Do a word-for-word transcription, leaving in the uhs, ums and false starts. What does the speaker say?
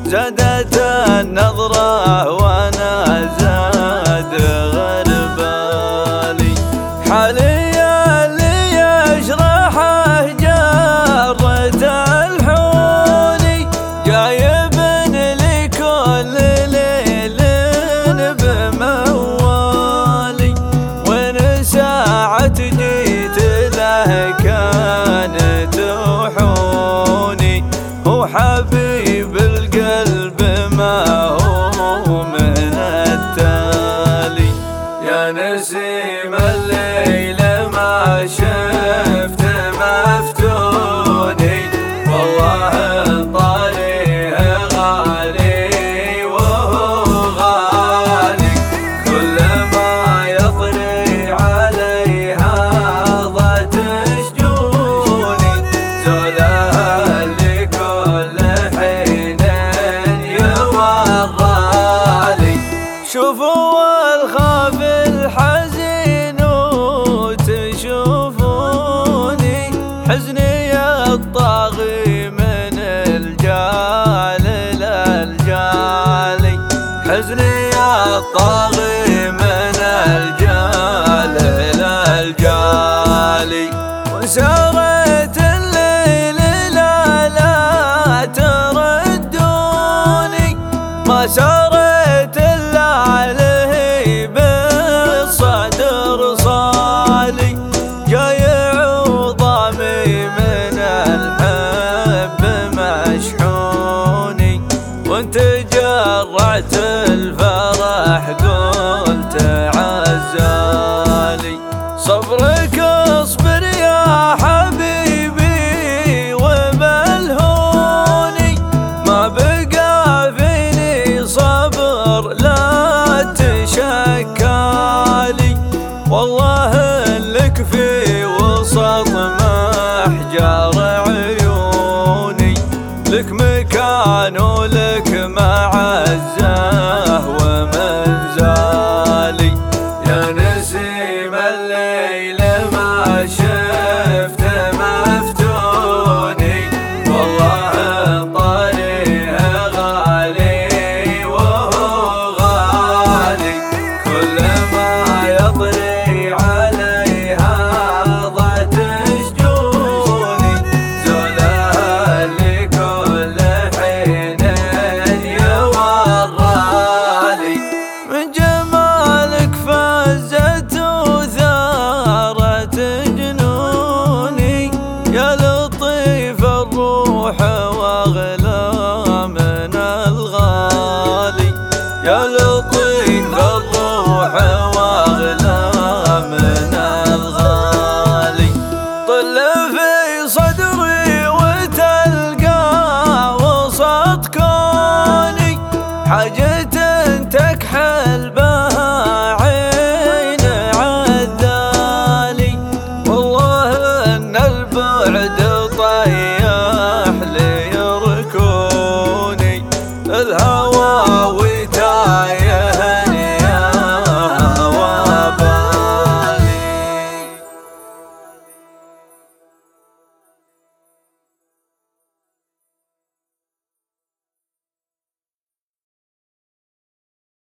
زادت النظرة وانا زاد غربالي، حالي اللي يشرحه جرة الحوني، جايب لي كل ليل بموالي، وين ساعة جيت له كانت وحوني، هو حبيب القلب ما هو من التالي. يا نسيم الليل ما شفت مفتوني، والله الطريق غالي وهو غالي، كل ما يطري عليها ضت شجوني، زولها لكل حين يورالي. شوفوا الخاف الحزين وتشوفوني، حزني الطاغي من الجال للجالي، حزني الطاغي من الجال للجالي، وسارت الليل لا لا تردوني، ما سارت إلا عليه بالصدر صالي، جاي عظامي من الحب مشحوني، وانت جرعت الفرح قلت عزالي، صبرك اصبر يا حبيبي وبالهوني، ما بقى فيني صبر لا تشكالي، والله لك في وسط محجر عيوني، لك مكان ولك معزه ومنزالي. يا نسيم الليل ما شفت مفتوني، والله الطريق غالي وهو غالي، كل ما يطري عليها ضت شجوني، زولها لكل حين يورالي، من جمالك فزت وثارت جنوني، يا لطيف الروح واغلى من الغالي، يا لطيف